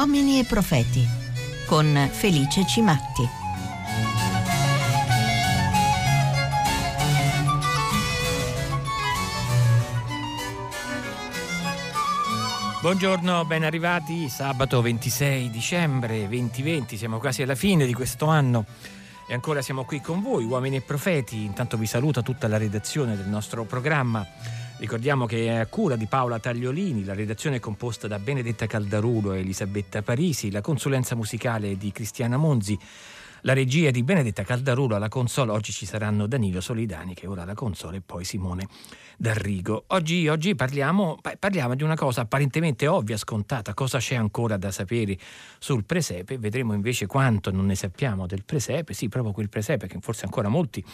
Uomini e profeti con Felice Cimatti. Buongiorno, ben arrivati, sabato 26 dicembre 2020, siamo quasi alla fine di questo anno e ancora siamo qui con voi, Uomini e Profeti. Intanto vi saluta tutta la redazione del nostro programma. Ricordiamo che è a cura di Paola Tagliolini, la redazione è composta da Benedetta Caldarulo e Elisabetta Parisi, la consulenza musicale è di Cristiana Monzi, la regia è di Benedetta Caldarulo, alla console oggi ci saranno Danilo Solidani che ora alla console e poi Simone D'Arrigo. Oggi parliamo di una cosa apparentemente ovvia, scontata, cosa c'è ancora da sapere sul presepe. Vedremo invece quanto non ne sappiamo del presepe, sì, proprio quel presepe che forse ancora molti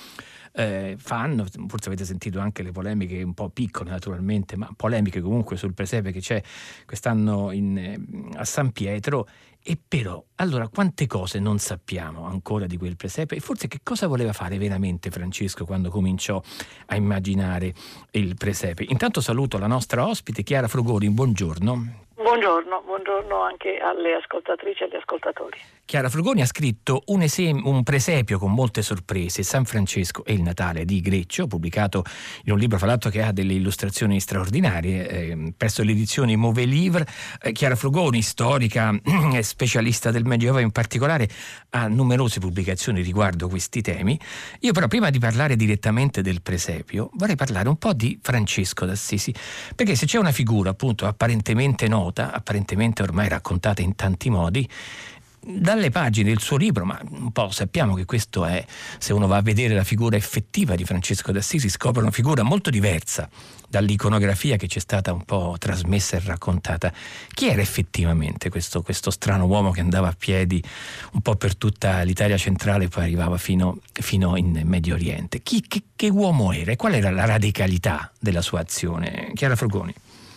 fanno, forse avete sentito anche le polemiche un po' piccole naturalmente, ma polemiche comunque sul presepe che c'è quest'anno a San Pietro. E però, allora, quante cose non sappiamo ancora di quel presepe e forse che cosa voleva fare veramente Francesco quando cominciò a immaginare il presepe. Intanto saluto la nostra ospite Chiara Frugoni, buongiorno. Buongiorno anche alle ascoltatrici e agli ascoltatori. Chiara Frugoni ha scritto un presepio con molte sorprese, San Francesco e il Natale di Greccio, pubblicato in un libro fra l'altro che ha delle illustrazioni straordinarie presso le edizioni Mauvais Livre. Chiara Frugoni, storica e specialista del Medioevo in particolare, ha numerose pubblicazioni riguardo questi temi. Io però prima di parlare direttamente del presepio vorrei parlare un po' di Francesco d'Assisi, perché se c'è una figura appunto apparentemente nota, apparentemente ormai raccontata in tanti modi, dalle pagine del suo libro, ma un po' sappiamo che questo è, se uno va a vedere la figura effettiva di Francesco d'Assisi, scopre una figura molto diversa dall'iconografia che ci è stata un po' trasmessa e raccontata. Chi era effettivamente questo strano uomo che andava a piedi un po' per tutta l'Italia centrale e poi arrivava fino in Medio Oriente? Che uomo era e qual era la radicalità della sua azione? Chiara Frugoni.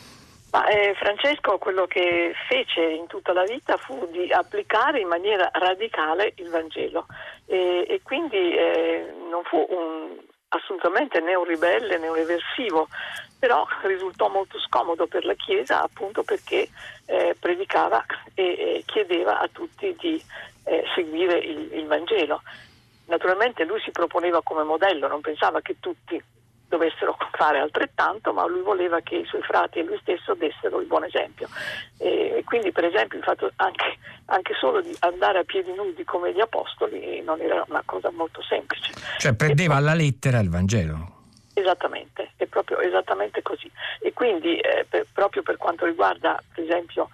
Francesco quello che fece in tutta la vita fu di applicare in maniera radicale il Vangelo e quindi non fu assolutamente né un ribelle né un eversivo, però risultò molto scomodo per la Chiesa appunto perché predicava e chiedeva a tutti di seguire il Vangelo. Naturalmente lui si proponeva come modello, non pensava che tutti dovessero fare altrettanto, ma lui voleva che i suoi frati e lui stesso dessero il buon esempio. E quindi per esempio il fatto anche solo di andare a piedi nudi come gli apostoli non era una cosa molto semplice. Cioè prendeva alla lettera il Vangelo. Esattamente, è proprio esattamente così. E quindi proprio per quanto riguarda per esempio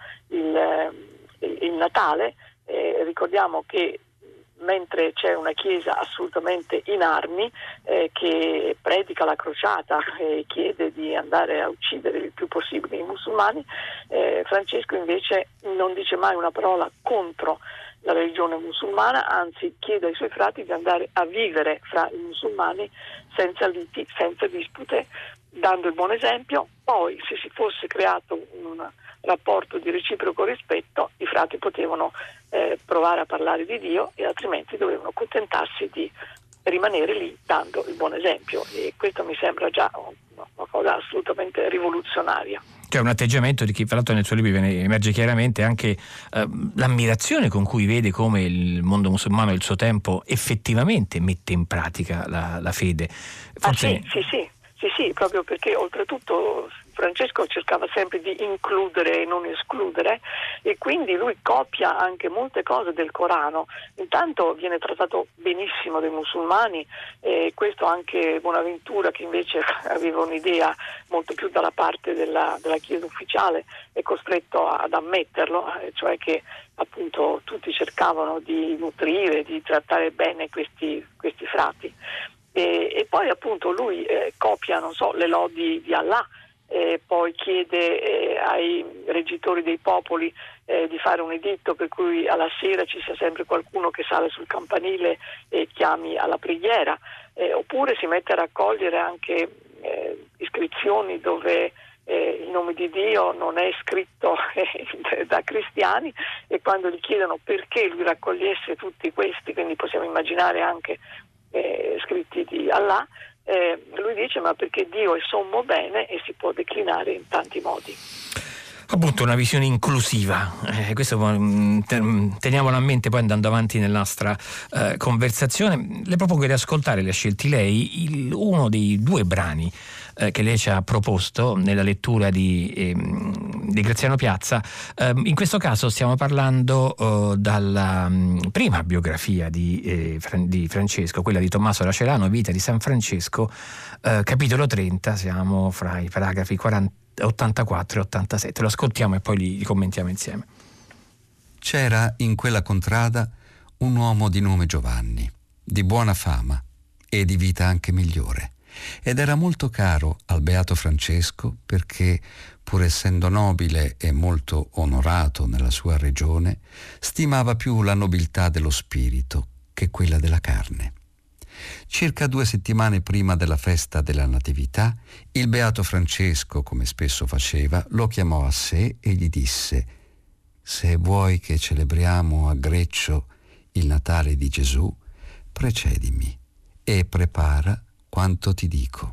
il Natale, ricordiamo che mentre c'è una Chiesa assolutamente in armi che predica la crociata e chiede di andare a uccidere il più possibile i musulmani, Francesco invece non dice mai una parola contro la religione musulmana, anzi chiede ai suoi frati di andare a vivere fra i musulmani senza liti, senza dispute, dando il buon esempio. Poi se si fosse creato un rapporto di reciproco rispetto, i frati potevano provare a parlare di Dio e altrimenti dovevano contentarsi di rimanere lì dando il buon esempio, e questo mi sembra già una cosa assolutamente rivoluzionaria. C'è un atteggiamento di chi, fra l'altro nel suo libro emerge chiaramente anche l'ammirazione con cui vede come il mondo musulmano del suo tempo effettivamente mette in pratica la fede. Forse... Sì, proprio perché oltretutto Francesco cercava sempre di includere e non escludere, e quindi lui copia anche molte cose del Corano. Intanto viene trattato benissimo dai musulmani, e questo anche Bonaventura, che invece aveva un'idea molto più dalla parte della Chiesa ufficiale, è costretto ad ammetterlo, cioè che appunto tutti cercavano di nutrire, di trattare bene questi frati. E poi appunto lui copia, le lodi di Allah, poi chiede ai reggitori dei popoli di fare un editto per cui alla sera ci sia sempre qualcuno che sale sul campanile e chiami alla preghiera, oppure si mette a raccogliere anche iscrizioni dove il nome di Dio non è scritto da cristiani, e quando gli chiedono perché lui raccogliesse tutti questi, quindi possiamo immaginare anche scritti di Allah, lui dice ma perché Dio è sommo bene e si può declinare in tanti modi. Appunto, una visione inclusiva, questo teniamolo a mente poi andando avanti nella nostra conversazione. Le propongo di ascoltare, le ha scelti lei, uno dei due brani che lei ci ha proposto nella lettura di Graziano Piazza. In questo caso stiamo parlando dalla prima biografia di Francesco, quella di Tommaso Lacerano, Vita di San Francesco, capitolo 30, siamo fra i paragrafi 84 e 87. Lo ascoltiamo e poi li commentiamo insieme. C'era in quella contrada un uomo di nome Giovanni, di buona fama e di vita anche migliore, ed era molto caro al beato Francesco perché, pur essendo nobile e molto onorato nella sua regione, stimava più la nobiltà dello spirito che quella della carne. Circa 2 settimane prima della festa della Natività, il beato Francesco, come spesso faceva, lo chiamò a sé e gli disse: «Se vuoi che celebriamo a Greccio il Natale di Gesù, precedimi e prepara quanto ti dico.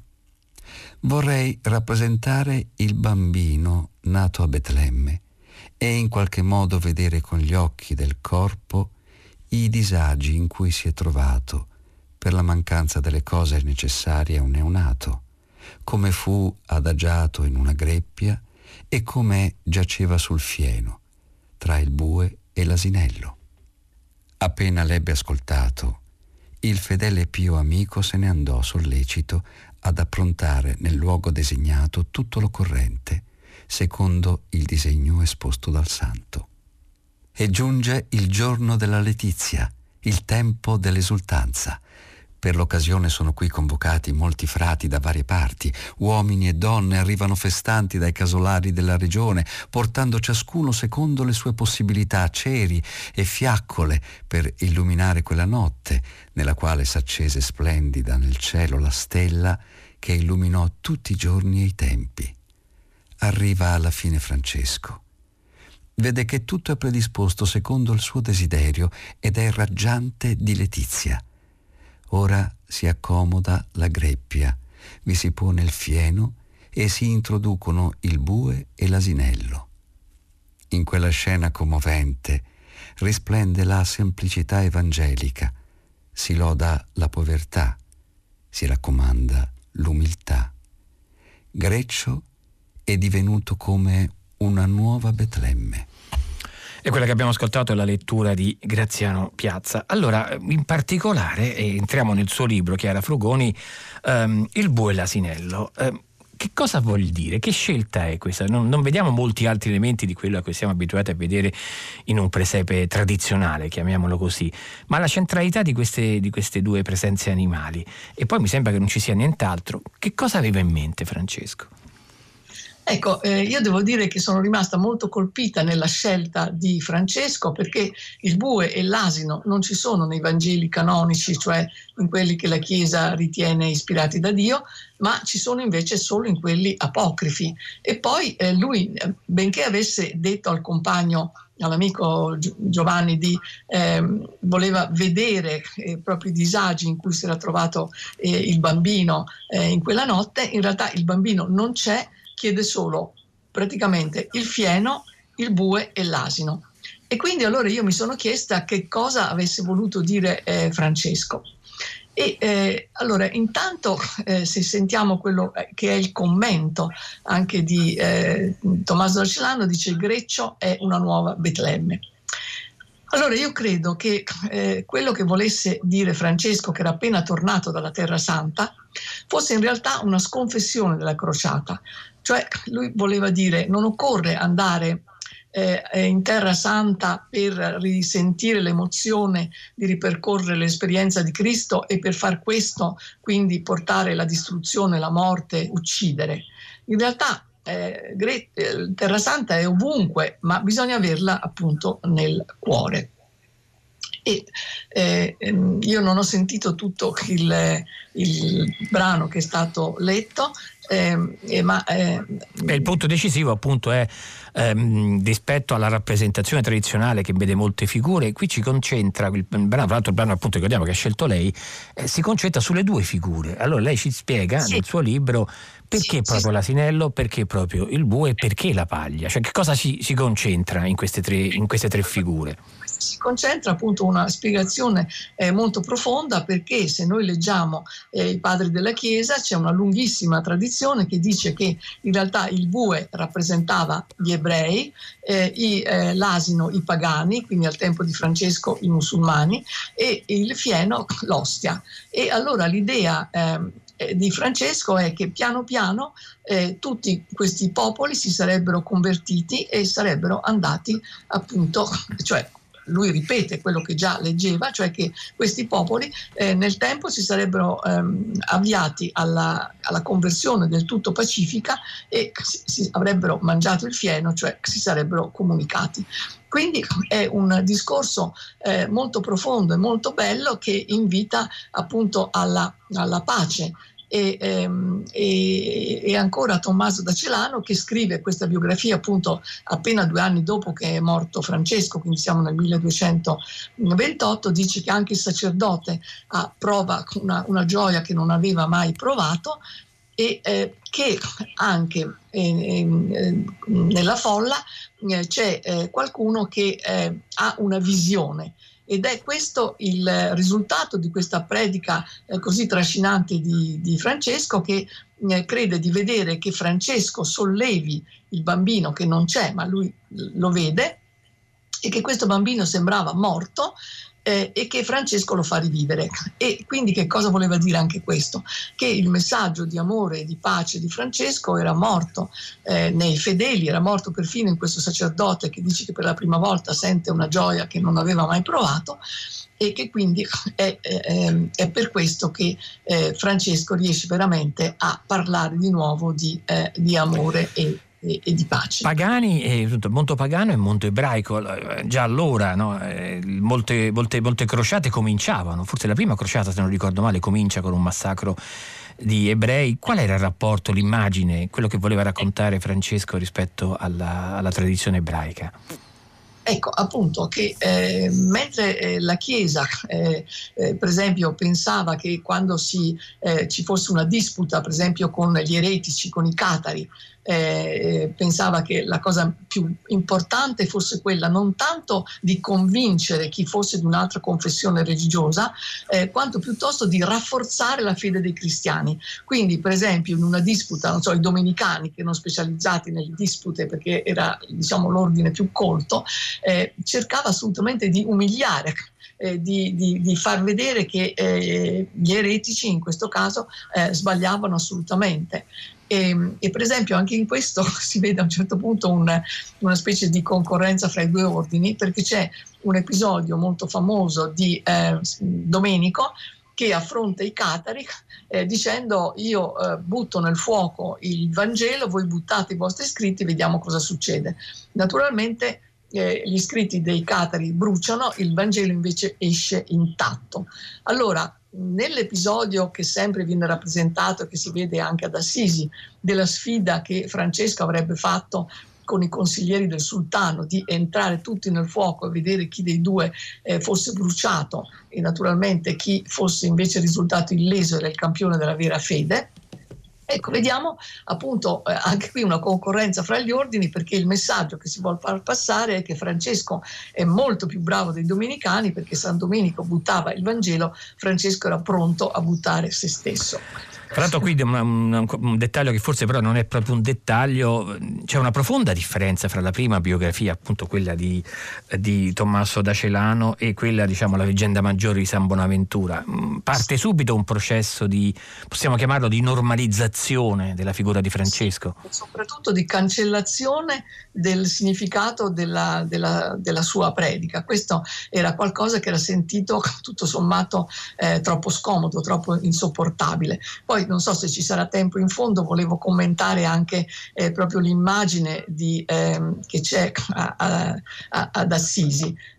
Vorrei rappresentare il bambino nato a Betlemme e in qualche modo vedere con gli occhi del corpo i disagi in cui si è trovato per la mancanza delle cose necessarie a un neonato, come fu adagiato in una greppia e come giaceva sul fieno, tra il bue e l'asinello». Appena l'ebbe ascoltato, il fedele e pio amico se ne andò sollecito ad approntare nel luogo designato tutto l'occorrente, secondo il disegno esposto dal santo. E giunge il giorno della letizia, il tempo dell'esultanza. Per l'occasione sono qui convocati molti frati da varie parti, uomini e donne arrivano festanti dai casolari della regione, portando ciascuno secondo le sue possibilità ceri e fiaccole per illuminare quella notte, nella quale s'accese splendida nel cielo la stella che illuminò tutti i giorni e i tempi. Arriva alla fine Francesco. Vede che tutto è predisposto secondo il suo desiderio ed è raggiante di letizia. Ora si accomoda la greppia, vi si pone il fieno e si introducono il bue e l'asinello. In quella scena commovente risplende la semplicità evangelica, si loda la povertà, si raccomanda l'umiltà. Greccio è divenuto come una nuova Betlemme. E quella che abbiamo ascoltato è la lettura di Graziano Piazza. Allora, in particolare, entriamo nel suo libro, Chiara Frugoni, Il bue e l'asinello. Che cosa vuol dire? Che scelta è questa? Non vediamo molti altri elementi di quello a cui siamo abituati a vedere in un presepe tradizionale, chiamiamolo così, ma la centralità di queste due presenze animali. E poi mi sembra che non ci sia nient'altro. Che cosa aveva in mente Francesco? Ecco, io devo dire che sono rimasta molto colpita nella scelta di Francesco, perché il bue e l'asino non ci sono nei Vangeli canonici, cioè in quelli che la Chiesa ritiene ispirati da Dio, ma ci sono invece solo in quelli apocrifi. E poi lui, benché avesse detto al compagno, all'amico Giovanni, voleva vedere proprio i disagi in cui si era trovato il bambino in quella notte, in realtà il bambino non c'è, chiede solo praticamente il fieno, il bue e l'asino. E quindi allora io mi sono chiesta che cosa avesse voluto dire Francesco. E allora intanto se sentiamo quello che è il commento anche di Tommaso Lacerano, dice: Greccio è una nuova Betlemme. Allora io credo che quello che volesse dire Francesco, che era appena tornato dalla Terra Santa, fosse in realtà una sconfessione della crociata. Cioè lui voleva dire: non occorre andare in Terra Santa per risentire l'emozione di ripercorrere l'esperienza di Cristo e per far questo quindi portare la distruzione, la morte, uccidere. In realtà Terra Santa è ovunque, ma bisogna averla appunto nel cuore. E io non ho sentito tutto il brano che è stato letto, il punto decisivo appunto è rispetto alla rappresentazione tradizionale che vede molte figure. Qui ci concentra il brano, tra l'altro il brano appunto ricordiamo che ha scelto lei, si concentra sulle due figure. Allora lei ci spiega nel suo libro perché proprio l'asinello, perché proprio il bue, perché la paglia, cioè che cosa si concentra in queste tre figure. Si concentra appunto una spiegazione molto profonda, perché se noi leggiamo i padri della Chiesa c'è una lunghissima tradizione che dice che in realtà il bue rappresentava gli ebrei, l'asino i pagani, quindi al tempo di Francesco i musulmani, e il fieno l'ostia. E allora l'idea di Francesco è che piano piano tutti questi popoli si sarebbero convertiti e sarebbero andati appunto, cioè lui ripete quello che già leggeva, cioè che questi popoli nel tempo si sarebbero avviati alla conversione del tutto pacifica e si avrebbero mangiato il fieno, cioè si sarebbero comunicati. Quindi è un discorso molto profondo e molto bello che invita appunto alla pace. E ancora Tommaso da Celano, che scrive questa biografia appunto appena 2 anni dopo che è morto Francesco, quindi siamo nel 1228, dice che anche il sacerdote prova una gioia che non aveva mai provato, e che anche nella folla c'è qualcuno che ha una visione. Ed è questo il risultato di questa predica così trascinante di Francesco, che crede di vedere che Francesco sollevi il bambino che non c'è, ma lui lo vede, e che questo bambino sembrava morto, e che Francesco lo fa rivivere. E quindi che cosa voleva dire anche questo? Che il messaggio di amore e di pace di Francesco era morto nei fedeli, era morto perfino in questo sacerdote che dice che per la prima volta sente una gioia che non aveva mai provato, e che quindi è per questo che Francesco riesce veramente a parlare di nuovo di amore e di pace. Pagani, mondo pagano e mondo ebraico, già allora no? Molte crociate cominciavano, forse la prima crociata, se non ricordo male, comincia con un massacro di ebrei. Qual era il rapporto, l'immagine, quello che voleva raccontare Francesco rispetto alla tradizione ebraica? Ecco, appunto, che mentre la Chiesa, per esempio, pensava che quando ci fosse una disputa, per esempio, con gli eretici, con i catari, pensava che la cosa più importante fosse quella non tanto di convincere chi fosse di un'altra confessione religiosa, quanto piuttosto di rafforzare la fede dei cristiani. Quindi, per esempio, in una disputa, non so, i domenicani, che erano specializzati nelle dispute perché era, diciamo, l'ordine più colto, cercava assolutamente di umiliare, di far vedere che gli eretici in questo caso sbagliavano assolutamente. E per esempio anche in questo si vede a un certo punto una specie di concorrenza fra i due ordini, perché c'è un episodio molto famoso di Domenico che affronta i catari dicendo: io butto nel fuoco il Vangelo, voi buttate i vostri scritti, vediamo cosa succede. Naturalmente gli scritti dei catari bruciano, il Vangelo invece esce intatto. Allora, nell'episodio che sempre viene rappresentato e che si vede anche ad Assisi, della sfida che Francesco avrebbe fatto con i consiglieri del sultano di entrare tutti nel fuoco e vedere chi dei due fosse bruciato, e naturalmente chi fosse invece risultato illeso era il campione della vera fede. Ecco, vediamo appunto anche qui una concorrenza fra gli ordini, perché il messaggio che si vuole far passare è che Francesco è molto più bravo dei domenicani, perché San Domenico buttava il Vangelo, Francesco era pronto a buttare se stesso. Tra l'altro qui un dettaglio che forse però non è proprio un dettaglio, c'è una profonda differenza fra la prima biografia, appunto quella di Tommaso da Celano, e quella, diciamo, la leggenda maggiore di San Bonaventura. Parte subito un processo di, possiamo chiamarlo, di normalizzazione della figura di Francesco. Sì, soprattutto di cancellazione del significato della sua predica. Questo era qualcosa che era sentito tutto sommato troppo scomodo, troppo insopportabile. Poi non so se ci sarà tempo in fondo, volevo commentare anche proprio l'immagine che c'è ad Assisi.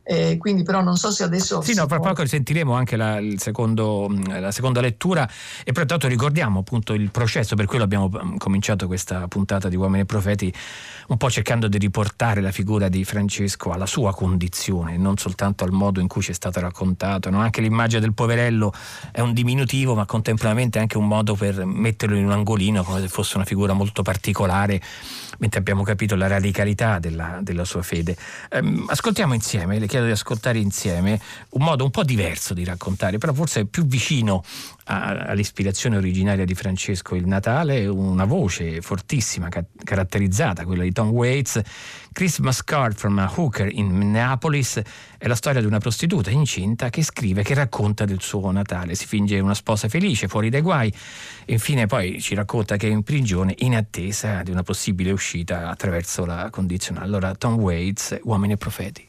quindi però non so se adesso... Sì, no, fra poco sentiremo anche la seconda lettura, e però tanto ricordiamo appunto il processo, per quello abbiamo cominciato questa puntata di Uomini e Profeti, un po' cercando di riportare la figura di Francesco alla sua condizione, non soltanto al modo in cui ci è stato raccontato, no? Anche l'immagine del poverello è un diminutivo, ma contemporaneamente anche un modo per metterlo in un angolino, come se fosse una figura molto particolare, mentre abbiamo capito la radicalità della sua fede. Ascoltiamo insieme, le chiedo di ascoltare insieme un modo un po' diverso di raccontare, però forse più vicino all'ispirazione originaria di Francesco, il Natale, una voce fortissima, caratterizzata, quella di Tom Waits. Christmas Card from a Hooker in Minneapolis è la storia di una prostituta incinta che scrive, che racconta del suo Natale. Si finge una sposa felice, fuori dai guai, e infine poi ci racconta che è in prigione in attesa di una possibile uscita attraverso la condizionale. Allora, Tom Waits, Uomini e Profeti.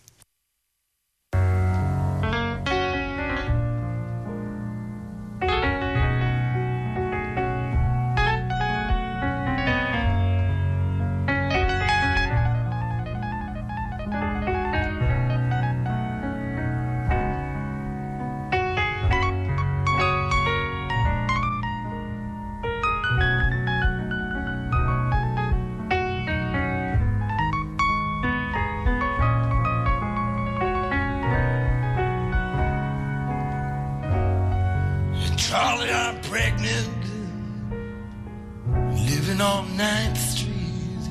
Charlie, I'm pregnant, living on 9th Street,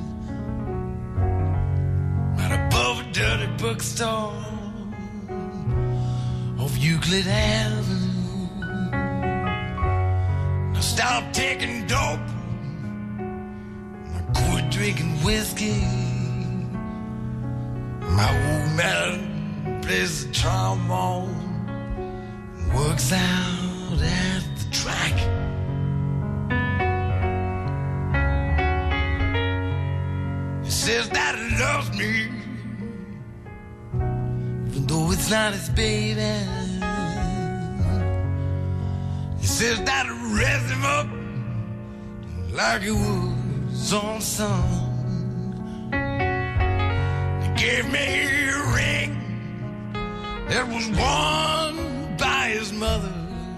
right above a dirty bookstore off Euclid Avenue. I stopped taking dope, I quit drinking whiskey. My old man plays the trombone, works out at the track. He says that he loves me, even though it's not his baby. He says that he raised him up like he was his own son. He gave me a ring that was worn by his mother.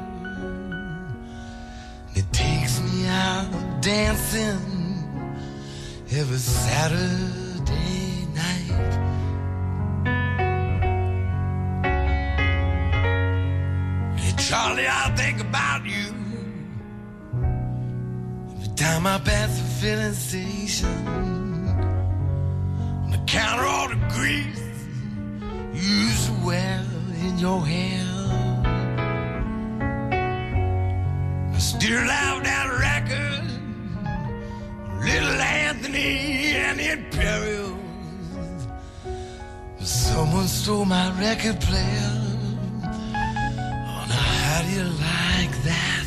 It takes me out dancing every Saturday night. Hey Charlie, I think about you every time I pass the filling station. On the counter, all the grease you used to wear in your hair. I still have that record, Little Anthony and the Imperials. Someone stole my record player. Oh, now how do you like that?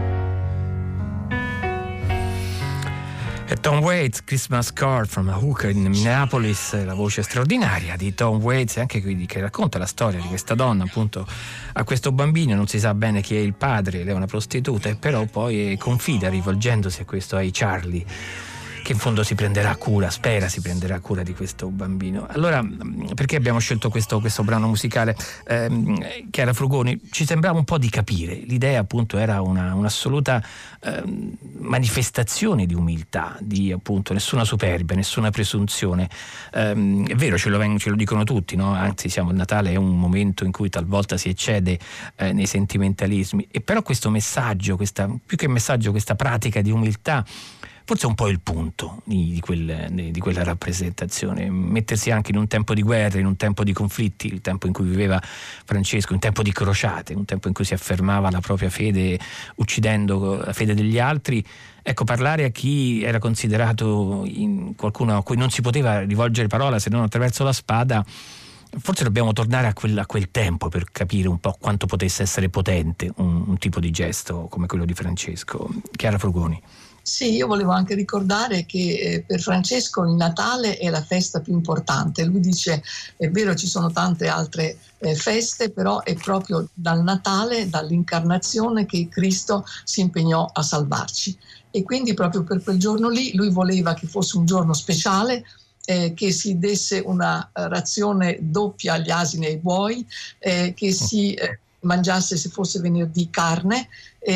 E Tom Waits, Christmas Card from a Hooker in Minneapolis, la voce straordinaria di Tom Waits, anche qui che racconta la storia di questa donna, appunto a questo bambino, non si sa bene chi è il padre, lei è una prostituta, e però poi confida, rivolgendosi a questo Hey Charlie, che in fondo si prenderà cura, spera si prenderà cura di questo bambino. Allora, perché abbiamo scelto questo brano musicale? Chiara Frugoni, ci sembrava un po' di capire, l'idea appunto era un'assoluta manifestazione di umiltà, di appunto nessuna superbia, nessuna presunzione. È vero, ce lo dicono tutti, no? Anzi, il Natale è un momento in cui talvolta si eccede nei sentimentalismi, e però questo messaggio, più che messaggio, questa pratica di umiltà, forse è un po' il punto di quella rappresentazione, mettersi anche in un tempo di guerra, in un tempo di conflitti, il tempo in cui viveva Francesco, un tempo di crociate, un tempo in cui si affermava la propria fede uccidendo la fede degli altri. Ecco, parlare a chi era considerato qualcuno a cui non si poteva rivolgere parola se non attraverso la spada, forse dobbiamo tornare a quel tempo per capire un po' quanto potesse essere potente un tipo di gesto come quello di Francesco. Chiara Frugoni. Sì, io volevo anche ricordare che per Francesco il Natale è la festa più importante. Lui dice, è vero, ci sono tante altre feste, però è proprio dal Natale, dall'incarnazione, che Cristo si impegnò a salvarci. E quindi proprio per quel giorno lì lui voleva che fosse un giorno speciale, che si desse una razione doppia agli asini e ai buoi, che si mangiasse, se fosse venerdì, carne,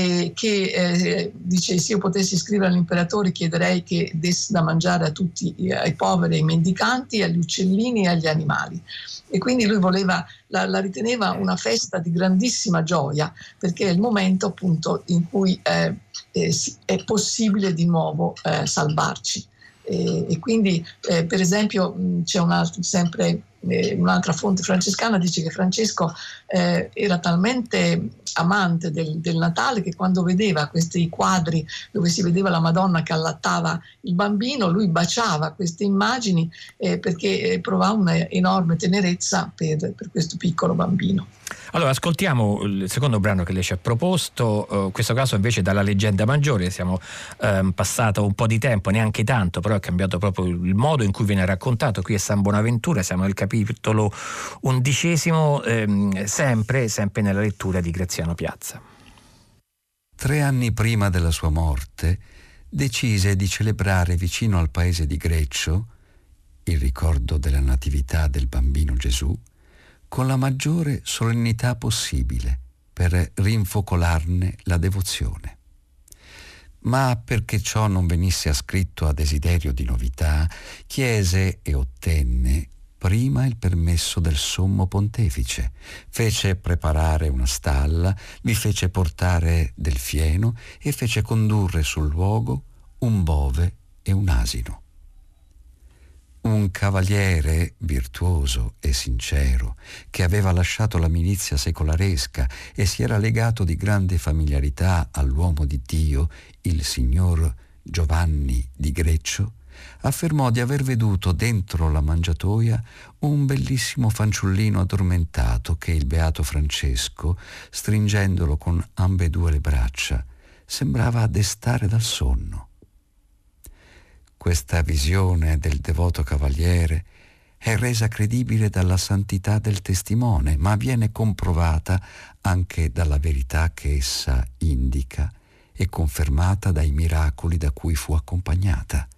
che dice: se io potessi scrivere all'imperatore chiederei che desse da mangiare a tutti, ai poveri, ai mendicanti, agli uccellini e agli animali. E quindi lui la riteneva una festa di grandissima gioia, perché è il momento appunto in cui è possibile di nuovo salvarci. E quindi per esempio c'è un'altra fonte francescana dice che Francesco era talmente amante del Natale che quando vedeva questi quadri dove si vedeva la Madonna che allattava il bambino, lui baciava queste immagini perché provava un'enorme tenerezza per questo piccolo bambino. Allora, ascoltiamo il secondo brano che lei ci ha proposto, questo caso invece dalla Leggenda Maggiore. Siamo passato un po' di tempo, neanche tanto, però è cambiato proprio il modo in cui viene raccontato. Qui è San Bonaventura, siamo nel capitolo 11, sempre nella lettura di Graziano Piazza. 3 anni prima della sua morte decise di celebrare vicino al paese di Greccio il ricordo della natività del bambino Gesù con la maggiore solennità possibile per rinfocolarne la devozione. Ma perché ciò non venisse ascritto a desiderio di novità, chiese e ottenne prima il permesso del sommo pontefice, fece preparare una stalla, vi fece portare del fieno e fece condurre sul luogo un bove e un asino. Un cavaliere virtuoso e sincero, che aveva lasciato la milizia secolaresca e si era legato di grande familiarità all'uomo di Dio, il signor Giovanni di Greccio, affermò di aver veduto dentro la mangiatoia un bellissimo fanciullino addormentato che il beato Francesco, stringendolo con ambedue le braccia, sembrava destare dal sonno. Questa visione del devoto cavaliere è resa credibile dalla santità del testimone, ma viene comprovata anche dalla verità che essa indica e confermata dai miracoli da cui fu accompagnata.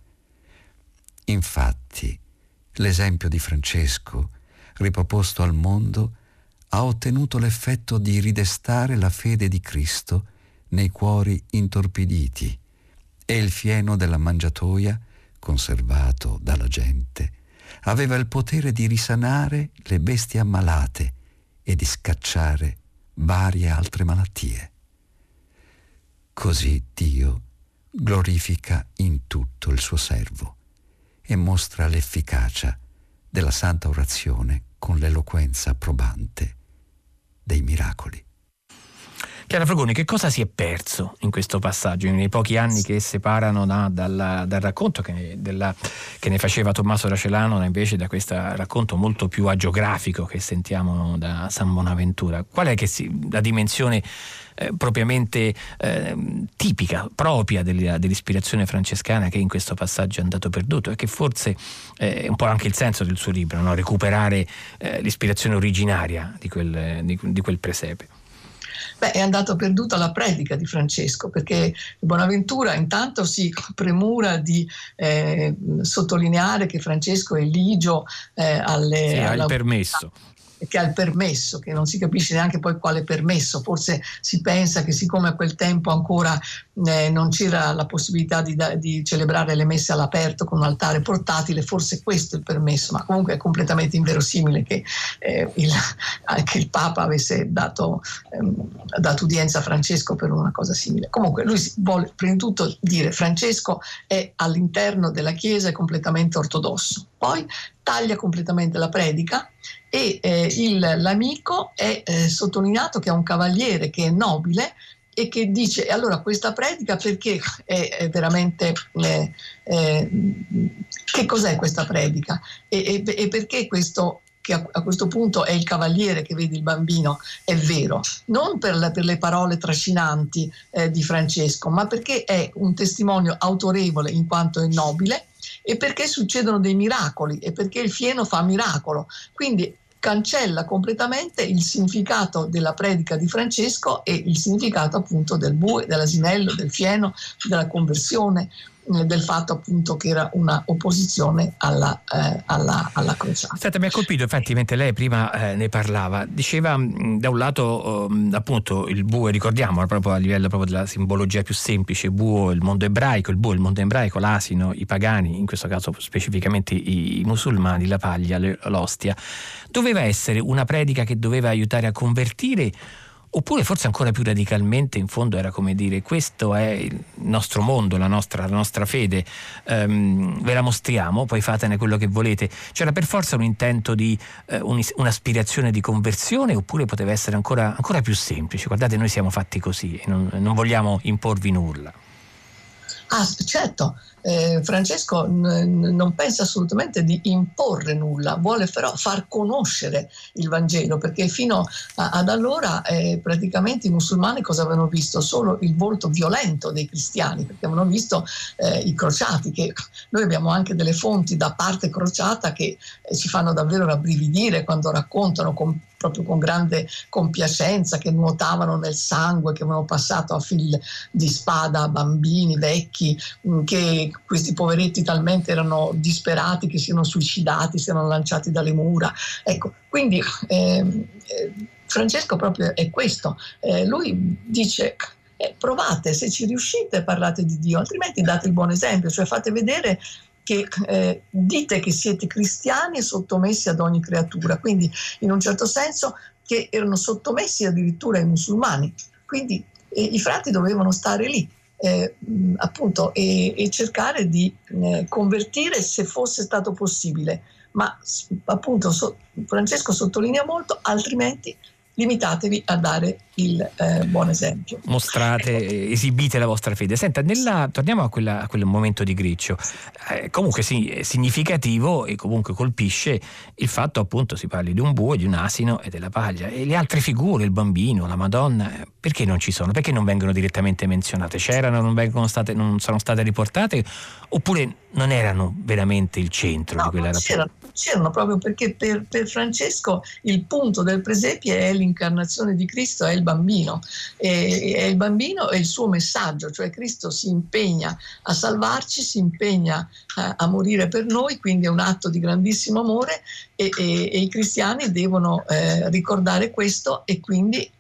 Infatti, l'esempio di Francesco, riproposto al mondo, ha ottenuto l'effetto di ridestare la fede di Cristo nei cuori intorpiditi, e il fieno della mangiatoia, conservato dalla gente, aveva il potere di risanare le bestie ammalate e di scacciare varie altre malattie. Così Dio glorifica in tutto il suo servo e mostra l'efficacia della santa orazione con l'eloquenza probante dei miracoli. Chiara Frugoni, che cosa si è perso in questo passaggio, nei pochi anni che separano dal racconto che ne faceva Tommaso da Celano, invece da questo racconto molto più agiografico che sentiamo da San Bonaventura? Qual è la dimensione propriamente tipica, propria dell'ispirazione francescana che in questo passaggio è andato perduto e che forse è un po' anche il senso del suo libro, no? Recuperare l'ispirazione originaria di quel presepe? È andato perduta la predica di Francesco, perché Bonaventura intanto si premura di sottolineare che Francesco è ligio ha il permesso. Che ha il permesso, che non si capisce neanche poi quale permesso. Forse si pensa che siccome a quel tempo ancora non c'era la possibilità di celebrare le messe all'aperto con un altare portatile, forse questo è il permesso, ma comunque è completamente inverosimile che anche il Papa avesse dato udienza a Francesco per una cosa simile. Comunque lui vuole prima di tutto dire: Francesco è all'interno della Chiesa, è completamente ortodosso. Poi taglia completamente la predica e l'amico è sottolineato che è un cavaliere, che è nobile e che dice: e allora questa predica perché è veramente che cos'è questa predica e perché questo, che a questo punto è il cavaliere che vede il bambino, è vero, non per le parole trascinanti di Francesco, ma perché è un testimonio autorevole in quanto è nobile e perché succedono dei miracoli e perché il fieno fa miracolo. Quindi cancella completamente il significato della predica di Francesco e il significato appunto del bue, dell'asinello, del fieno, della conversione. del fatto appunto che era una opposizione alla crociata. Senta, mi ha colpito infatti mentre lei prima ne parlava, diceva da un lato appunto il bue, ricordiamo proprio a livello proprio della simbologia più semplice, il bue il mondo ebraico, l'asino i pagani, in questo caso specificamente i musulmani, la paglia, l'ostia. Doveva essere una predica che doveva aiutare a convertire, oppure forse ancora più radicalmente in fondo era come dire: questo è il nostro mondo, la nostra fede, ve la mostriamo, poi fatene quello che volete. C'era per forza un intento di un'aspirazione di conversione, oppure poteva essere ancora più semplice: guardate, noi siamo fatti così e non vogliamo imporvi nulla? Certo, Francesco non pensa assolutamente di imporre nulla, vuole però far conoscere il Vangelo, perché fino ad allora praticamente i musulmani cosa avevano visto? Solo il volto violento dei cristiani, perché avevano visto i crociati, che noi abbiamo anche delle fonti da parte crociata che ci fanno davvero rabbrividire quando raccontano proprio con grande compiacenza che nuotavano nel sangue, che avevano passato a fil di spada bambini, vecchi, che questi poveretti talmente erano disperati che si erano suicidati, si erano lanciati dalle mura. Ecco, quindi Francesco proprio è questo. Lui dice: provate, se ci riuscite parlate di Dio, altrimenti date il buon esempio, cioè fate vedere che dite che siete cristiani e sottomessi ad ogni creatura, quindi in un certo senso che erano sottomessi addirittura ai musulmani, quindi i frati dovevano stare lì appunto e cercare di convertire se fosse stato possibile, ma appunto Francesco sottolinea molto: altrimenti limitatevi a dare il buon esempio. Mostrate, esibite la vostra fede. Senta, torniamo a quel momento di Griccio. Comunque sì, è significativo e comunque colpisce il fatto, appunto, si parli di un bue, di un asino e della paglia. E le altre figure, il bambino, la Madonna, perché non ci sono? Perché non vengono direttamente menzionate? C'erano, non sono state riportate, oppure non erano veramente il centro di quella rappresentazione? C'erano proprio perché per Francesco il punto del presepio è l'incarnazione di Cristo, è il bambino, e il bambino è il suo messaggio, cioè Cristo si impegna a salvarci, si impegna a morire per noi, quindi è un atto di grandissimo amore e i cristiani devono ricordare questo e quindi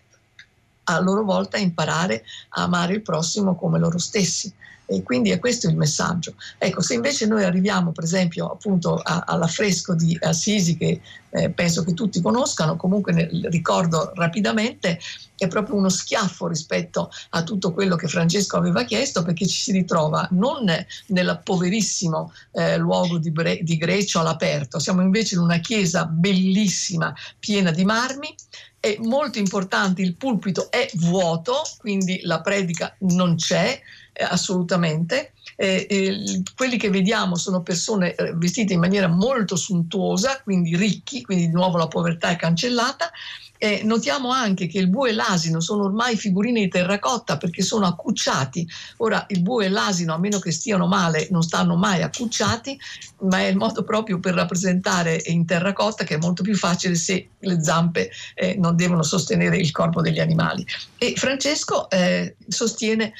a loro volta imparare a amare il prossimo come loro stessi. E quindi è questo il messaggio. Ecco, se invece noi arriviamo per esempio appunto all'affresco di Assisi, che penso che tutti conoscano, comunque ricordo rapidamente, è proprio uno schiaffo rispetto a tutto quello che Francesco aveva chiesto, perché ci si ritrova non nel poverissimo luogo di Greccio all'aperto, siamo invece in una chiesa bellissima, piena di marmi. È molto importante, il pulpito è vuoto, quindi la predica non c'è assolutamente. Quelli che vediamo sono persone vestite in maniera molto sontuosa, quindi ricchi, quindi di nuovo la povertà è cancellata. Notiamo anche che il bue e l'asino sono ormai figurine di terracotta perché sono accucciati. Ora il bue e l'asino, a meno che stiano male, non stanno mai accucciati, ma è il modo proprio per rappresentare in terracotta, che è molto più facile se le zampe non devono sostenere il corpo degli animali. E Francesco sostiene,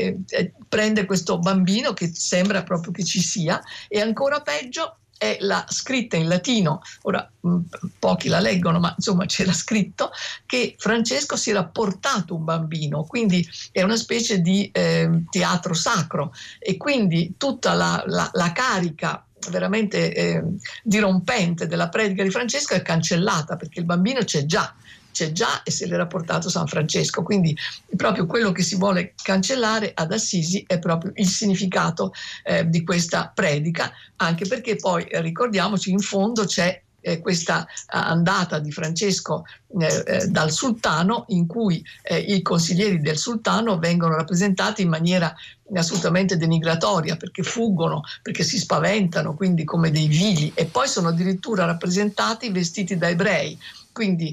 prende questo bambino che sembra proprio che ci sia, e ancora peggio è la scritta in latino, ora pochi la leggono, ma insomma c'era scritto che Francesco si era portato un bambino, quindi è una specie di teatro sacro, e quindi tutta la carica veramente dirompente della predica di Francesco è cancellata, perché il bambino c'è già e se l'era portato San Francesco, quindi proprio quello che si vuole cancellare ad Assisi è proprio il significato di questa predica, anche perché poi ricordiamoci, in fondo c'è questa andata di Francesco dal sultano, in cui i consiglieri del sultano vengono rappresentati in maniera assolutamente denigratoria, perché fuggono, perché si spaventano, quindi come dei vili, e poi sono addirittura rappresentati vestiti da ebrei. Quindi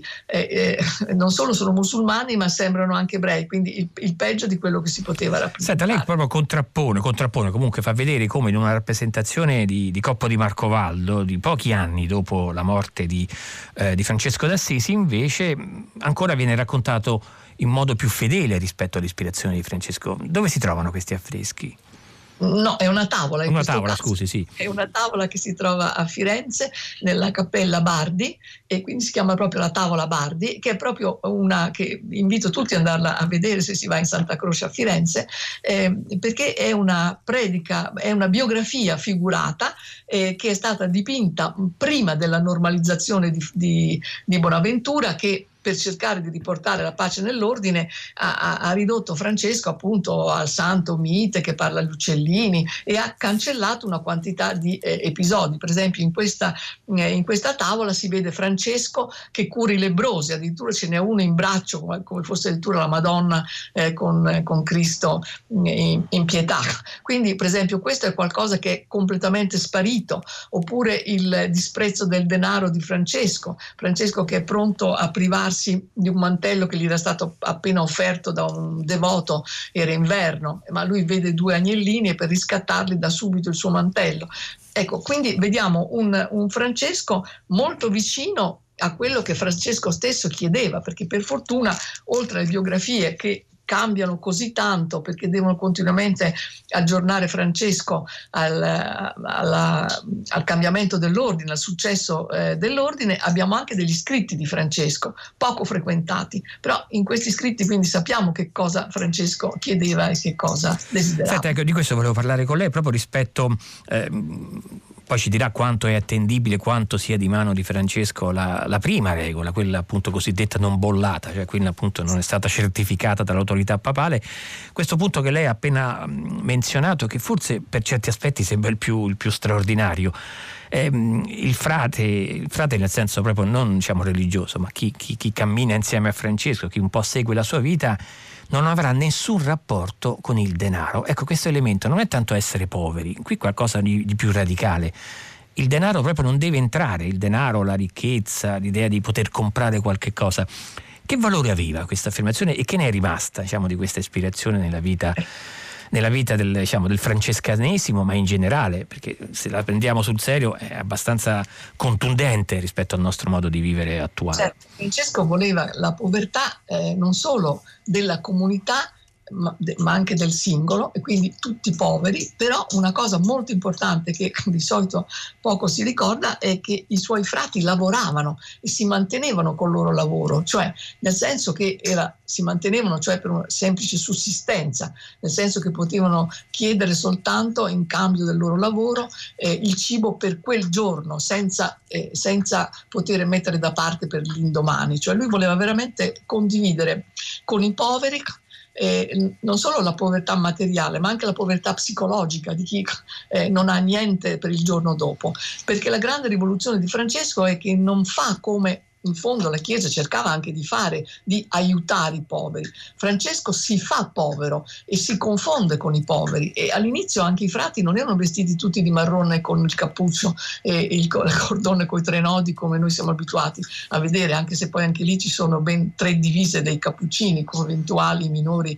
non solo sono musulmani, ma sembrano anche ebrei, quindi il peggio di quello che si poteva rappresentare. Senta, lei proprio contrappone, comunque fa vedere come in una rappresentazione di Coppo di Marcovaldo, di pochi anni dopo la morte di Francesco d'Assisi, invece ancora viene raccontato in modo più fedele rispetto all'ispirazione di Francesco. Dove si trovano questi affreschi? No, è una tavola. Una tavola, scusi, sì. È una tavola che si trova a Firenze, nella Cappella Bardi, e quindi si chiama proprio la Tavola Bardi, che è proprio una che invito tutti ad andarla a vedere se si va in Santa Croce a Firenze, perché è una predica, è una biografia figurata che è stata dipinta prima della normalizzazione di Bonaventura, che per cercare di riportare la pace nell'ordine ha ridotto Francesco appunto al santo mite che parla agli uccellini, e ha cancellato una quantità di episodi. Per esempio in questa tavola si vede Francesco che cura i lebbrosi, addirittura ce n'è uno in braccio come fosse addirittura la Madonna con Cristo in pietà. Quindi per esempio questo è qualcosa che è completamente sparito. Oppure il disprezzo del denaro di Francesco che è pronto a privarsi di un mantello che gli era stato appena offerto da un devoto, era inverno, ma lui vede 2 agnellini e per riscattarli dà subito il suo mantello. Ecco, quindi vediamo un Francesco molto vicino a quello che Francesco stesso chiedeva, perché per fortuna, oltre alle biografie che cambiano così tanto perché devono continuamente aggiornare Francesco al cambiamento dell'ordine, al successo dell'ordine, abbiamo anche degli scritti di Francesco, poco frequentati, però in questi scritti quindi sappiamo che cosa Francesco chiedeva e che cosa desiderava. Senta, ecco, di questo volevo parlare con lei proprio rispetto... poi ci dirà quanto è attendibile, quanto sia di mano di Francesco la prima regola, quella appunto cosiddetta non bollata, cioè quella appunto non è stata certificata dall'autorità papale. Questo punto che lei ha appena menzionato, che forse per certi aspetti sembra il più straordinario. Il frate nel senso proprio non diciamo religioso, ma chi cammina insieme a Francesco, chi un po' segue la sua vita, non avrà nessun rapporto con il denaro. Ecco, questo elemento non è tanto essere poveri, qui qualcosa di più radicale. Il denaro proprio non deve entrare, il denaro, la ricchezza, l'idea di poter comprare qualche cosa. Che valore aveva questa affermazione e che ne è rimasta, diciamo, di questa ispirazione nella vita del francescanesimo, ma in generale, perché se la prendiamo sul serio è abbastanza contundente rispetto al nostro modo di vivere attuale. Certo, Francesco voleva la povertà non solo della comunità, ma anche del singolo, e quindi tutti poveri. Però una cosa molto importante che di solito poco si ricorda è che i suoi frati lavoravano e si mantenevano col loro lavoro, cioè nel senso che si mantenevano cioè per una semplice sussistenza, nel senso che potevano chiedere soltanto in cambio del loro lavoro il cibo per quel giorno, senza poter mettere da parte per l'indomani. Cioè lui voleva veramente condividere con i poveri non solo la povertà materiale, ma anche la povertà psicologica di chi non ha niente per il giorno dopo, perché la grande rivoluzione di Francesco è che non fa come in fondo la Chiesa cercava anche di fare, di aiutare i poveri. Francesco si fa povero e si confonde con i poveri, e all'inizio anche i frati non erano vestiti tutti di marrone con il cappuccio e il cordone coi 3 nodi come noi siamo abituati a vedere, anche se poi anche lì ci sono ben 3 divise dei cappuccini, conventuali, minori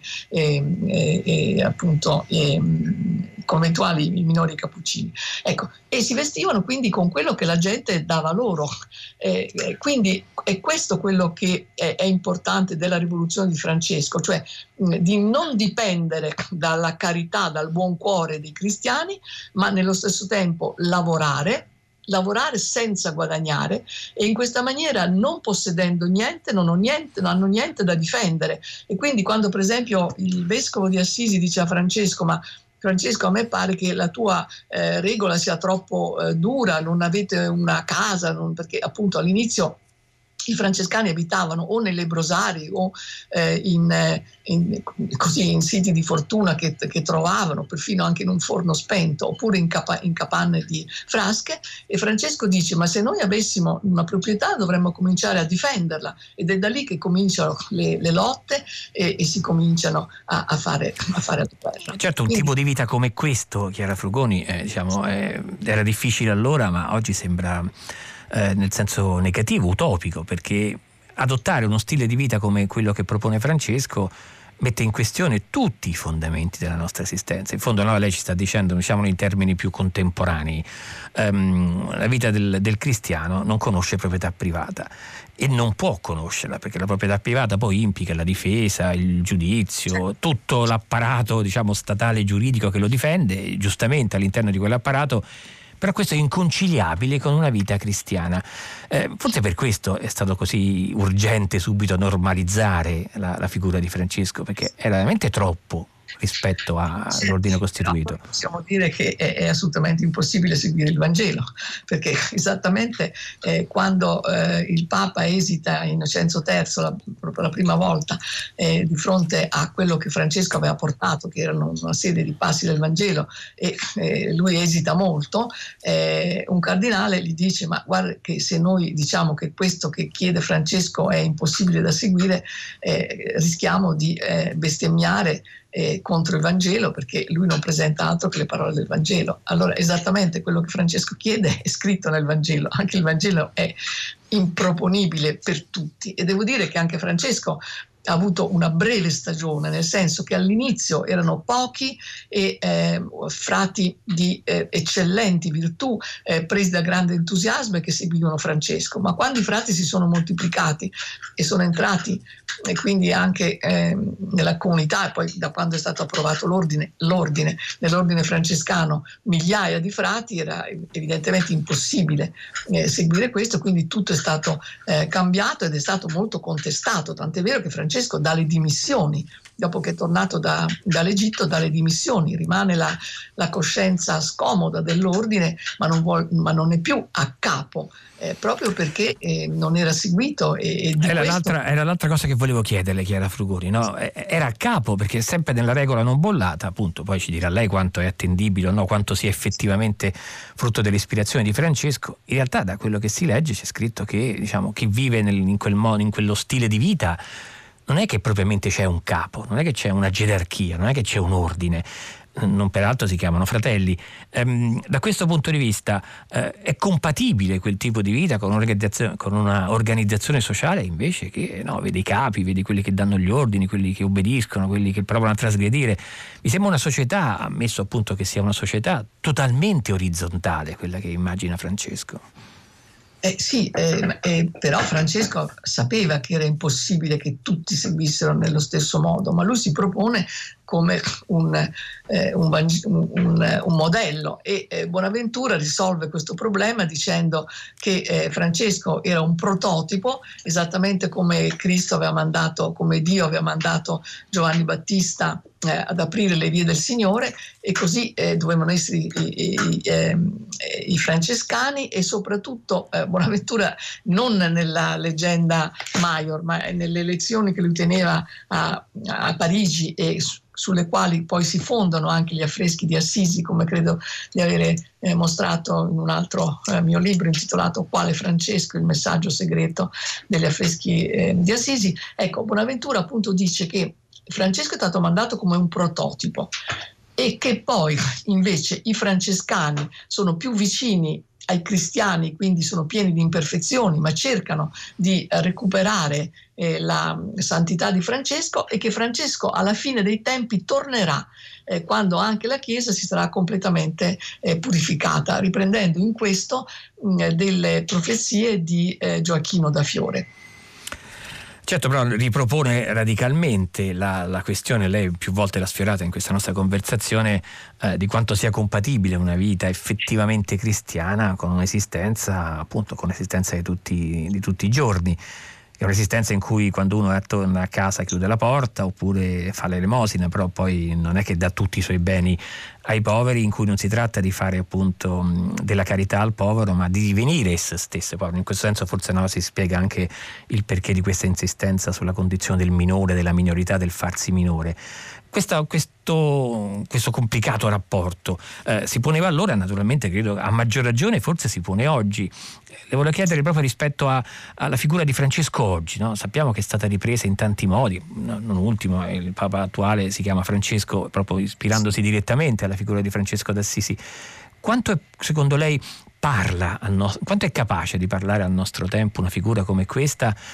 e conventuali, i minori cappuccini. Ecco, e si vestivano quindi con quello che la gente dava loro. Quindi è questo quello che è importante della rivoluzione di Francesco, cioè di non dipendere dalla carità, dal buon cuore dei cristiani, ma nello stesso tempo lavorare senza guadagnare, e in questa maniera, non possedendo niente, non hanno niente da difendere. E quindi quando per esempio il vescovo di Assisi dice a Francesco: ma Francesco, a me pare che la tua regola sia troppo dura, non avete una casa, perché appunto all'inizio i francescani abitavano o nei lebrosari o in siti di fortuna che trovavano, perfino anche in un forno spento, oppure in capanne di frasche. E Francesco dice: ma se noi avessimo una proprietà dovremmo cominciare a difenderla, ed è da lì che cominciano le lotte e si cominciano a fare la guerra. Certo, un tipo di vita come questo, Chiara Frugoni, era difficile allora, ma oggi sembra nel senso negativo, utopico, perché adottare uno stile di vita come quello che propone Francesco mette in questione tutti i fondamenti della nostra esistenza. In fondo, no, lei ci sta dicendo, diciamolo in termini più contemporanei, la vita del cristiano non conosce proprietà privata e non può conoscerla, perché la proprietà privata poi implica la difesa, il giudizio, tutto l'apparato, diciamo, statale giuridico che lo difende, giustamente all'interno di quell'apparato. Però questo è inconciliabile con una vita cristiana. Forse per questo è stato così urgente subito normalizzare la figura di Francesco, perché era veramente troppo rispetto all'ordine costituito. No, possiamo dire che è assolutamente impossibile seguire il Vangelo, perché esattamente quando il Papa esita, Innocenzo III, proprio la prima volta, di fronte a quello che Francesco aveva portato, che erano una serie di passi del Vangelo, e lui esita molto, un cardinale gli dice: ma guarda che se noi diciamo che questo che chiede Francesco è impossibile da seguire, rischiamo di bestemmiare contro il Vangelo, perché lui non presenta altro che le parole del Vangelo. Allora, esattamente quello che Francesco chiede è scritto nel Vangelo. Anche il Vangelo è improponibile per tutti, e devo dire che anche Francesco ha avuto una breve stagione, nel senso che all'inizio erano pochi e frati di eccellenti virtù, presi da grande entusiasmo e che seguivano Francesco, ma quando i frati si sono moltiplicati e sono entrati e quindi anche nella comunità, e poi da quando è stato approvato nell'ordine francescano, migliaia di frati, era evidentemente impossibile seguire questo, quindi tutto è stato cambiato ed è stato molto contestato, tant'è vero che Francesco dà le dimissioni. Dopo che è tornato dall'Egitto, dà le dimissioni, rimane la coscienza scomoda dell'ordine, ma non è più a capo, proprio perché non era seguito. Era l'altra cosa che volevo chiederle, Chiara Frugoni, no? Era a capo perché è sempre nella regola non bollata, appunto. Poi ci dirà lei quanto è attendibile o no, quanto sia effettivamente frutto dell'ispirazione di Francesco. In realtà, da quello che si legge, c'è scritto che, diciamo, chi vive in quel modo, in quello stile di vita, non è che propriamente c'è un capo, non è che c'è una gerarchia, non è che c'è un ordine, non peraltro si chiamano fratelli. Da questo punto di vista è compatibile quel tipo di vita con una organizzazione sociale invece che vede i capi, vede quelli che danno gli ordini, quelli che obbediscono, quelli che provano a trasgredire. Mi sembra una società, ammesso appunto che sia una società totalmente orizzontale, quella che immagina Francesco. Sì, però Francesco sapeva che era impossibile che tutti seguissero nello stesso modo, ma lui si propone come un modello, e Bonaventura risolve questo problema dicendo che Francesco era un prototipo, esattamente come Cristo aveva mandato, come Dio aveva mandato Giovanni Battista ad aprire le vie del Signore, e così dovevano essere i francescani, e soprattutto Bonaventura non nella leggenda Maior, ma nelle lezioni che lui teneva a Parigi, e sulle quali poi si fondano anche gli affreschi di Assisi, come credo di avere mostrato in un altro mio libro intitolato Quale Francesco, il messaggio segreto degli affreschi di Assisi. Ecco, Bonaventura appunto dice che Francesco è stato mandato come un prototipo, e che poi invece i francescani sono più vicini ai cristiani, quindi sono pieni di imperfezioni, ma cercano di recuperare la santità di Francesco, e che Francesco alla fine dei tempi tornerà quando anche la Chiesa si sarà completamente purificata, riprendendo in questo delle profezie di Gioacchino da Fiore. Certo, però ripropone radicalmente la questione, lei più volte l'ha sfiorata in questa nostra conversazione, di quanto sia compatibile una vita effettivamente cristiana con un'esistenza, appunto, con l'esistenza di tutti i giorni. È un'esistenza in cui quando uno torna a casa chiude la porta oppure fa l'elemosina, però poi non è che dà tutti i suoi beni ai poveri, in cui non si tratta di fare appunto della carità al povero, ma di divenire esse stesse povero. In questo senso forse si spiega anche il perché di questa insistenza sulla condizione del minore, della minorità, del farsi minore. Questo complicato rapporto si poneva allora, naturalmente credo a maggior ragione forse si pone oggi. Le voglio chiedere proprio rispetto alla figura di Francesco oggi, no? Sappiamo che è stata ripresa in tanti modi, non ultimo il Papa attuale si chiama Francesco proprio ispirandosi direttamente alla figura di Francesco d'Assisi. Quanto è, secondo lei, quanto è capace di parlare al nostro tempo una figura come questa,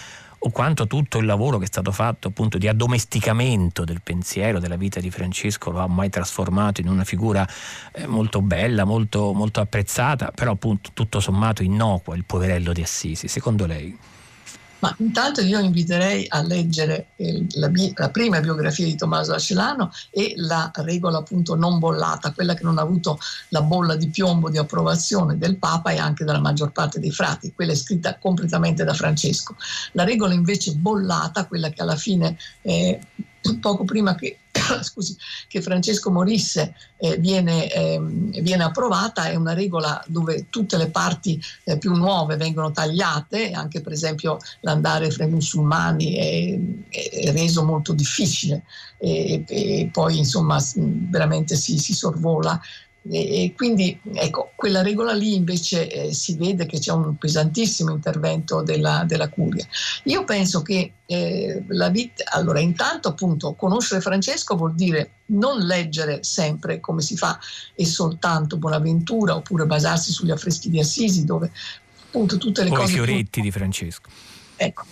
o quanto tutto il lavoro che è stato fatto appunto di addomesticamento del pensiero, della vita di Francesco lo ha mai trasformato in una figura molto bella, molto, molto apprezzata, però appunto tutto sommato innocua, il poverello di Assisi, secondo lei? Ma intanto io inviterei a leggere la prima biografia di Tommaso da Celano e la regola appunto non bollata, quella che non ha avuto la bolla di piombo di approvazione del Papa e anche della maggior parte dei frati, quella è scritta completamente da Francesco. La regola invece bollata, quella che alla fine poco prima che Francesco morisse viene approvata, è una regola dove tutte le parti più nuove vengono tagliate, anche per esempio l'andare fra i musulmani è reso molto difficile e poi insomma veramente si sorvola. E quindi ecco, quella regola lì invece si vede che c'è un pesantissimo intervento della curia. Io penso che la vita, allora intanto appunto conoscere Francesco vuol dire non leggere sempre come si fa e soltanto Bonaventura, oppure basarsi sugli affreschi di Assisi dove appunto tutte le cose... i fioretti di Francesco. Ecco,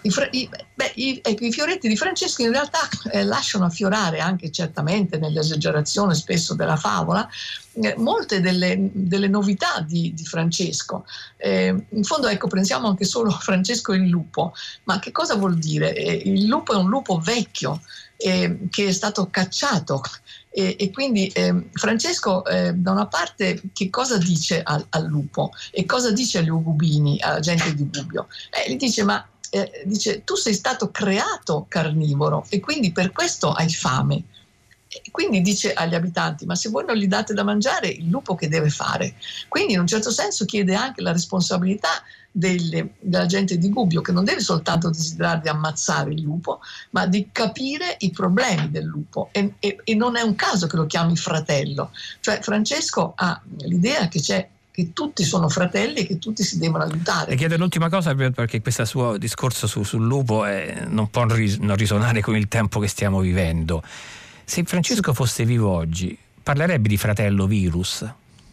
i fioretti di Francesco in realtà lasciano affiorare anche certamente nell'esagerazione spesso della favola molte delle novità di Francesco. In fondo ecco, pensiamo anche solo a Francesco il lupo, ma che cosa vuol dire? Il lupo è un lupo vecchio che è stato cacciato e quindi Francesco da una parte che cosa dice al lupo e cosa dice agli ugubini, alla gente di Gubbio? Gli dice dice tu sei stato creato carnivoro e quindi per questo hai fame. E quindi dice agli abitanti ma se voi non gli date da mangiare il lupo che deve fare? Quindi in un certo senso chiede anche la responsabilità della gente di Gubbio, che non deve soltanto desiderare di ammazzare il lupo ma di capire i problemi del lupo e non è un caso che lo chiami fratello, cioè Francesco ha l'idea che tutti sono fratelli e che tutti si devono aiutare. Le chiedo l'ultima cosa perché questo suo discorso sul lupo non può non risonare con il tempo che stiamo vivendo. Se Francesco fosse vivo oggi, parlerebbe di fratello virus?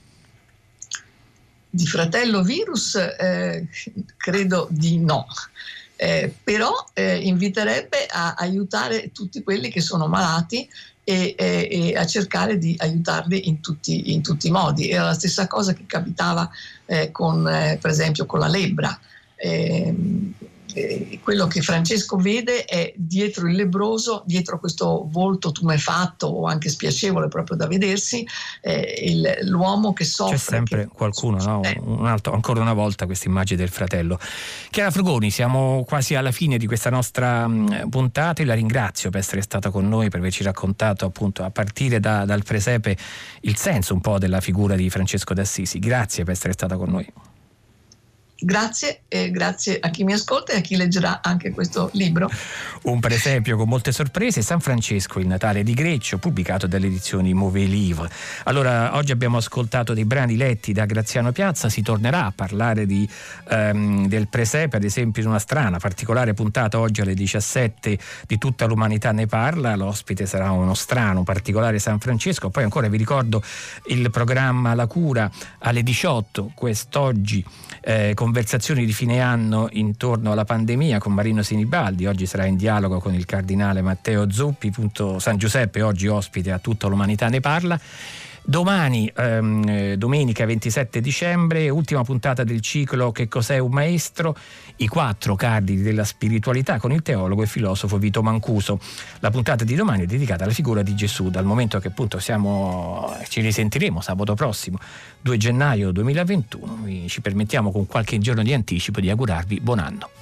Di fratello virus credo di no. Però inviterebbe a aiutare tutti quelli che sono malati e a cercare di aiutarli in tutti i modi. Era la stessa cosa che capitava per esempio con la lebbra. Quello che Francesco vede è dietro il lebbroso, dietro questo volto tumefatto o anche spiacevole proprio da vedersi, l'uomo che soffre. C'è sempre qualcuno, no? Ancora una volta questa immagine del fratello. Chiara Frugoni, siamo quasi alla fine di questa nostra puntata e la ringrazio per essere stata con noi, per averci raccontato appunto a partire dal presepe il senso un po' della figura di Francesco d'Assisi. Grazie per essere stata con noi. Grazie e grazie a chi mi ascolta e a chi leggerà anche questo libro. Un presepio con molte sorprese, San Francesco, il Natale di Greccio, pubblicato dalle edizioni Mauvais Livre. Allora, oggi abbiamo ascoltato dei brani letti da Graziano Piazza, si tornerà a parlare del presepe, ad esempio in una strana, particolare puntata oggi alle 17 di Tutta l'umanità ne parla, l'ospite sarà uno strano, particolare San Francesco, poi ancora vi ricordo il programma La Cura alle 18, quest'oggi conversazioni di fine anno intorno alla pandemia con Marino Sinibaldi, oggi sarà in dialogo con il cardinale Matteo Zuppi, San Giuseppe oggi ospite a Tutta l'umanità ne parla. Domani, domenica 27 dicembre, ultima puntata del ciclo Che cos'è un maestro? I 4 cardini della spiritualità con il teologo e filosofo Vito Mancuso. La puntata di domani è dedicata alla figura di Gesù, dal momento che appunto ci risentiremo sabato prossimo, 2 gennaio 2021. Ci permettiamo con qualche giorno di anticipo di augurarvi buon anno.